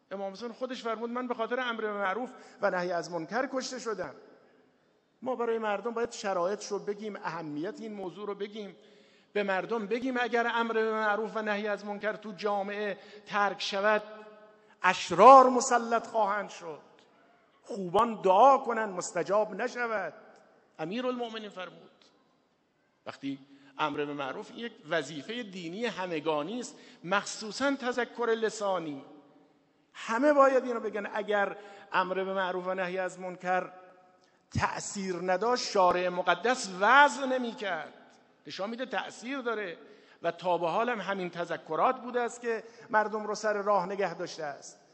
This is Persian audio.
امام حسین خودش فرمود من به خاطر امر به معروف و نهی از منکر کشته شدم. ما برای مردم باید شرایطش رو بگیم، اهمیت این موضوع رو بگیم، به مردم بگیم اگر امر به معروف و نهی از منکر تو جامعه ترک شود اشرار مسلط خواهند شد، خوبان دعا کنند مستجاب نشود. امیرالمؤمنین فرمود وقتی امر به معروف یک وظیفه دینی همگانی است، مخصوصا تذکر لسانی، همه باید اینو بگن. اگر امر به معروف و نهی از منکر تأثیر نداشت شارع مقدس وضع نمی کرد. نشان میده تأثیر داره و تا به حال هم همین تذکرات بوده است که مردم رو سر راه نگه داشته است.